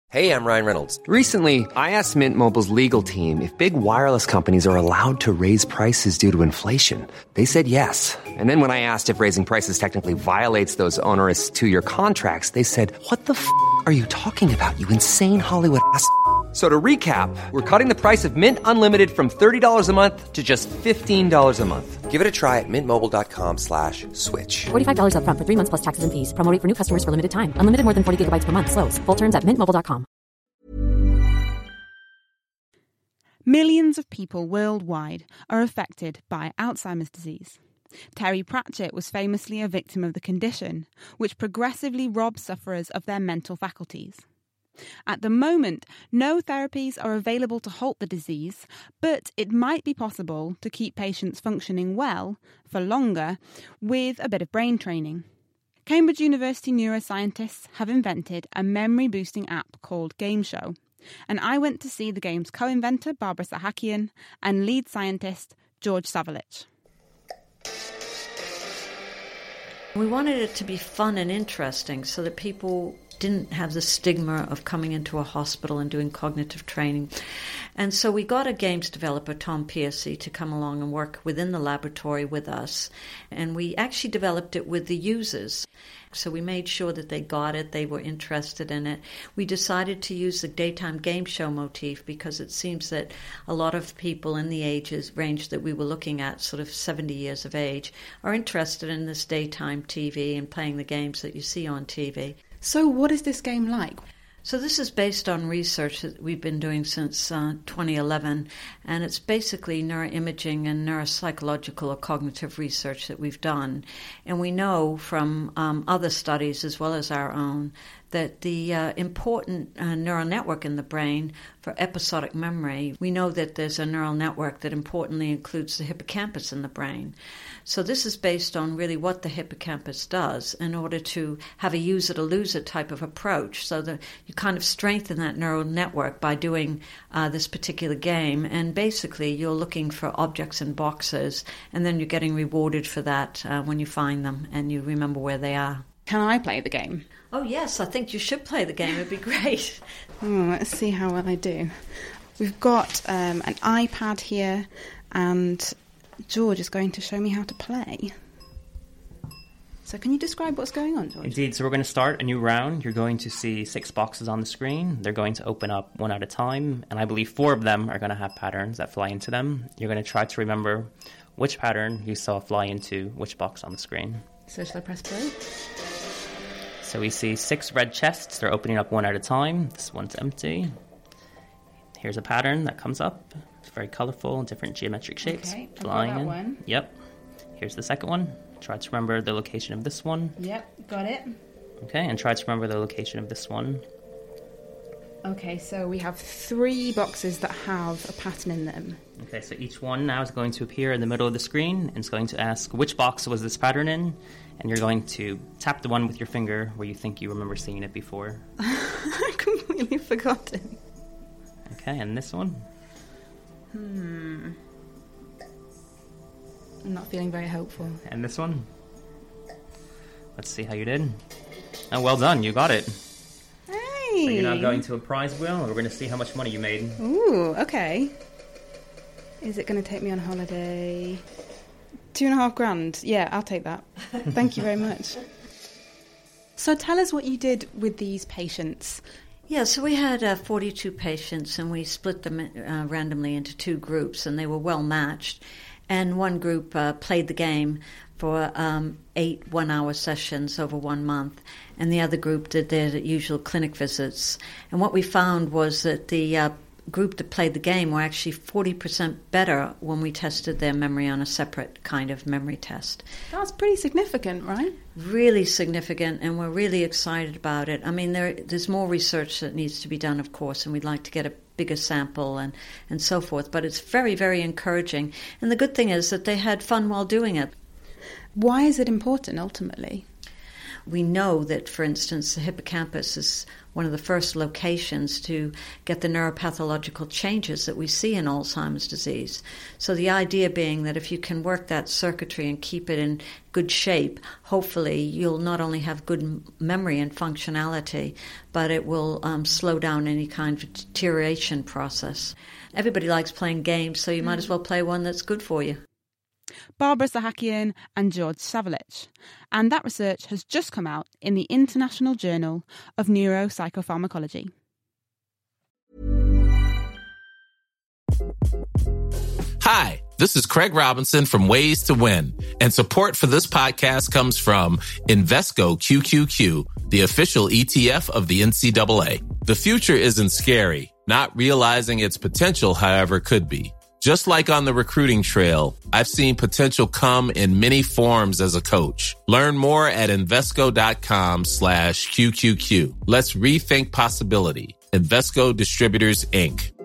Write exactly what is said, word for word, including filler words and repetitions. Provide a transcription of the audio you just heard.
Hey, I'm Ryan Reynolds. Recently, I asked Mint Mobile's legal team if big wireless companies are allowed to raise prices due to inflation. They said yes. And then when I asked if raising prices technically violates those onerous two-year contracts, they said, what the f*** are you talking about, you insane Hollywood ass f- So to recap, we're cutting the price of Mint Unlimited from thirty dollars a month to just fifteen dollars a month. Give it a try at mintmobile.com slash switch. forty-five dollars up front for three months plus taxes and fees. Promo rate for new customers for limited time. Unlimited more than forty gigabytes per month. Slows full terms at mint mobile dot com. Millions of people worldwide are affected by Alzheimer's disease. Terry Pratchett was famously a victim of the condition, which progressively robs sufferers of their mental faculties. At the moment, no therapies are available to halt the disease, but it might be possible to keep patients functioning well for longer with a bit of brain training. Cambridge University neuroscientists have invented a memory-boosting app called Game Show, and I went to see the game's co-inventor Barbara Sahakian and lead scientist George Savalich. We wanted it to be fun and interesting so that people didn't have the stigma of coming into a hospital and doing cognitive training. And so we got a games developer, Tom Piercy, to come along and work within the laboratory with us. And we actually developed it with the users. So we made sure that they got it, they were interested in it. We decided to use the daytime game show motif because it seems that a lot of people in the ages range that we were looking at, sort of seventy years of age, are interested in this daytime T V and playing the games that you see on T V. So what is this game like? So this is based on research that we've been doing since uh, twenty eleven, and it's basically neuroimaging and neuropsychological or cognitive research that we've done. And we know from um, other studies as well as our own that the uh, important uh, neural network in the brain for episodic memory, we know that there's a neural network that importantly includes the hippocampus in the brain. So this is based on really what the hippocampus does in order to have a use-it-or-lose-it type of approach, so that you kind of strengthen that neural network by doing uh, this particular game. And basically you're looking for objects in boxes, and then you're getting rewarded for that uh, when you find them and you remember where they are. Can I play the game? Oh, yes, I think you should play the game. It'd be great. Oh, let's see how well I do. We've got um, an iPad here, and George is going to show me how to play. So can you describe what's going on, George? Indeed. So we're going to start a new round. You're going to see six boxes on the screen. They're going to open up one at a time, and I believe four of them are going to have patterns that fly into them. You're going to try to remember which pattern you saw fly into which box on the screen. So shall I press play? So we see six red chests. They're opening up one at a time. This one's empty. Here's a pattern that comes up. It's very colorful, different geometric shapes. Okay, I've flying got that in. one. Yep. Here's the second one. Try to remember the location of this one. Yep, got it. Okay, and try to remember the location of this one. Okay, so we have three boxes that have a pattern in them. Okay, so each one now is going to appear in the middle of the screen, and it's going to ask which box was this pattern in, and you're going to tap the one with your finger where you think you remember seeing it before. I've completely forgotten. Okay, and this one? Hmm. I'm not feeling very hopeful. And this one? Let's see how you did. Oh, well done, you got it. Hey! So you're now going to a prize wheel, and we're going to see how much money you made. Ooh, okay. Is it going to take me on holiday? Two and a half grand. Yeah, I'll take that. Thank you very much. So tell us what you did with these patients. Yeah, so we had uh, forty-two patients, and we split them uh, randomly into two groups, and they were well matched. And one group uh, played the game for um, eight one-hour sessions over one month, and the other group did their usual clinic visits. And what we found was that the uh, group that played the game were actually forty percent better when we tested their memory on a separate kind of memory test. That's pretty significant, right? Really significant, and we're really excited about it. I mean, there, there's more research that needs to be done, of course, and we'd like to get a bigger sample and, and so forth, but it's very, very encouraging. And the good thing is that they had fun while doing it. Why is it important, ultimately? We know that, for instance, the hippocampus is one of the first locations to get the neuropathological changes that we see in Alzheimer's disease. So the idea being that if you can work that circuitry and keep it in good shape, hopefully you'll not only have good memory and functionality, but it will um, slow down any kind of deterioration process. Everybody likes playing games, so you might as well play one that's good for you. Barbara Sahakian and George Savlich. And that research has just come out in the International Journal of Neuropsychopharmacology. Hi, this is Craig Robinson from Ways to Win, and support for this podcast comes from Invesco Q Q Q, the official E T F of the N C double A. The future isn't scary. Not realizing its potential, however, could be. Just like on the recruiting trail, I've seen potential come in many forms as a coach. Learn more at Invesco.com slash QQQ. Let's rethink possibility. Invesco Distributors, Incorporated.